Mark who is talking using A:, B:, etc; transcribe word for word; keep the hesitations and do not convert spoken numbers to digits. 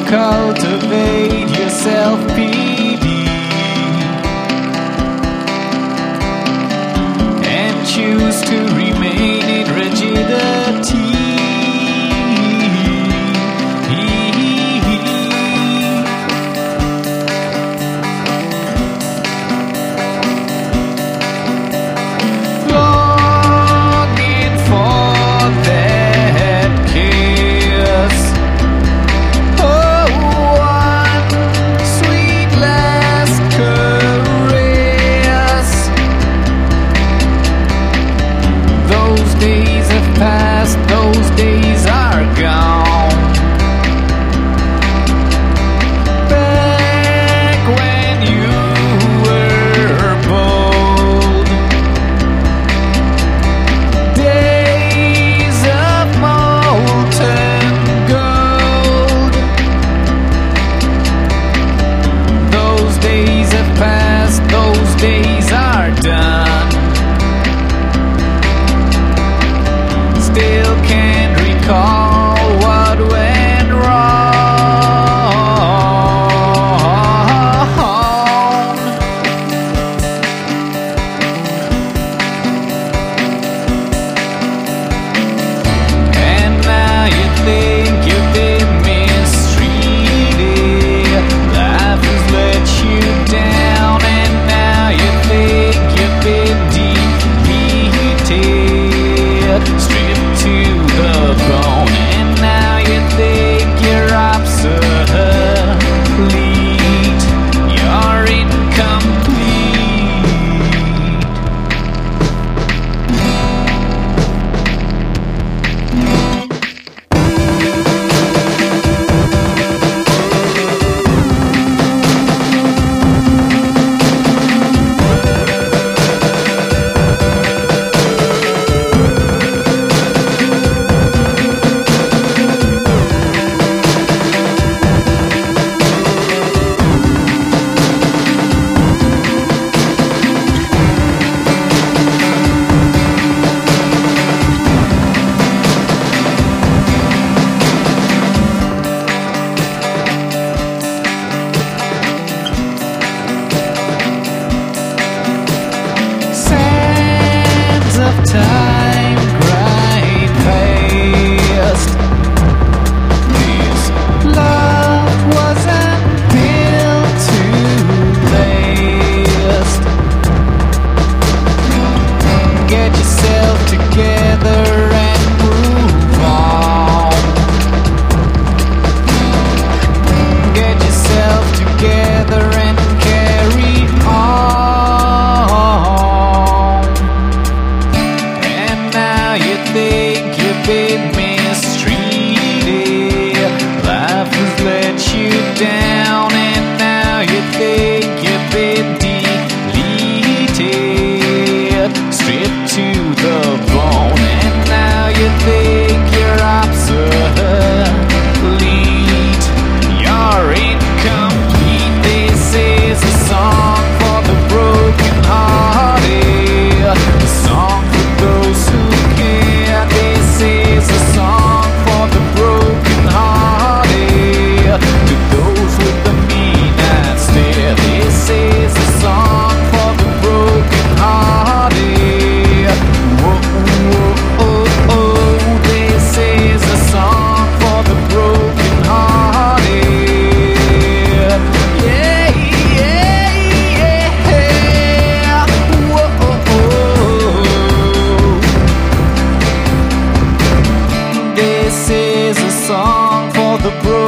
A: cultivate your self-pity and choose to remain in rigidity. Longing for that kiss. Oh, one sweet last caress. Those days have passed, those days are gone. Back when you were bold, days of molten gold. Those days have passed, those days are done. Still can't recall what went wrong. And now you think you've been mistreated. Life has let you down, and now you think you've been defeated, stripped to the bone, and now you think you're obsolete, you're incomplete. Sands of time grind past. This love wasn't built to last. Get yourself together and move on. Get yourself together and carry on. And now you think you've been mistreated. Life has let you down, and now you think you've been deleted, stripped to the bone, and now you think you're obsolete, you're incomplete. This is a song for the broken-hearted, a song for those who care. This is a song for the broken-hearted, to those with the midnight stare. This is a song for the broken-hearted. Whoa, whoa, oh, oh. This is a song for the broken-hearted. Yeah, yeah, yeah. Whoa, oh, oh. This is a song for the broken-hearted.